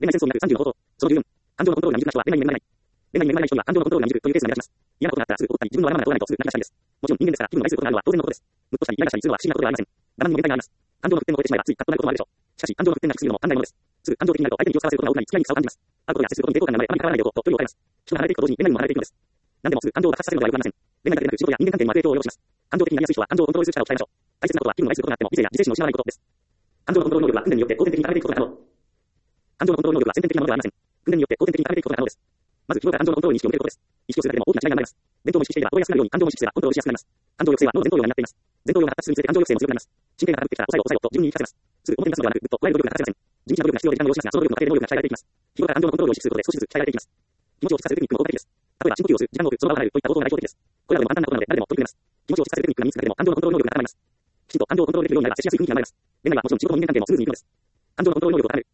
恋愛戦争になる30の方法。その14。感情のコントロールが未熟な人は恋愛に恵まれない。恋愛に恵まれない人には感情のコントロールが未熟というケースが目立ちます。嫌なことがあったらすぐ怒ったり、自分のわがままな通らないとすぐ泣き出したいです。もちろん人間ですから気分を害することがあるのは当然のことです。ムッとしたりイライラしたりするのは不思議なことではありません。我慢にも限界があります。感情の沸点を超えてしまえばついカッとなることもあるでしょう。しかし感情の沸点が低すぎるのも案外のものです。すぐ感情的になると相手に気を使わせることが多くなり付き合いに差を感じます。会うことや接することに抵抗感が生まれ、あまり関わらないでおこうと距離を置かれます。人が離れていくと同時に恋愛にも離れていくのです。何でもすぐ感情を爆発させるのではよくありません。恋愛だけでなく仕事や人間関係にも悪影響を及ぼします。感情的になりやすい人は感情をコントロールする力を鍛えましょう。大切なことは気分を害することがあっても理性や自制心を失わないことです。感情のコントロール能力は訓練によって後天的に高めていくことが可能。感情のコントロール能力は先天的なものではありません。訓練によって後天的に高めていくことが可能です。まず日頃から感情のコントロールに意識を向けることです。意識をするだけでも大きな違いが生まれます。伝統も意識していれば心が休まるように感情も意識すればコントロールしやすくなります。感情抑制は脳の前頭葉が担っています。前頭葉が発達するにつれて感情抑制も強くなります。神経が高くてきたら抑えろ抑えろと自分に言い聞かせます。すぐ表に出すのではなくぐっと加える努力が欠かせません。地道な努力が必要で時間が要しますが、その努力の過程で能力が鍛えられていきます。日頃から感情のコントロールを意識することで少しずつ鍛えられていきます。気持ちを落ち着かせるテクニックも効果的です。例えば深呼吸をする、時間を置く、その場を離れるといった方法が代表的です。これらでも簡単なことなので誰でも取り組めます。気持ちを落ち着かせるテクニックが身につくだけでも感情のコントロール能力が高まります。きちんと感情をコントロールできるようになれば接しやすい雰囲気が生まれます。恋愛はもちろん仕事も人間関係もスムーズにいくのです。感情のコントロール能力を高める。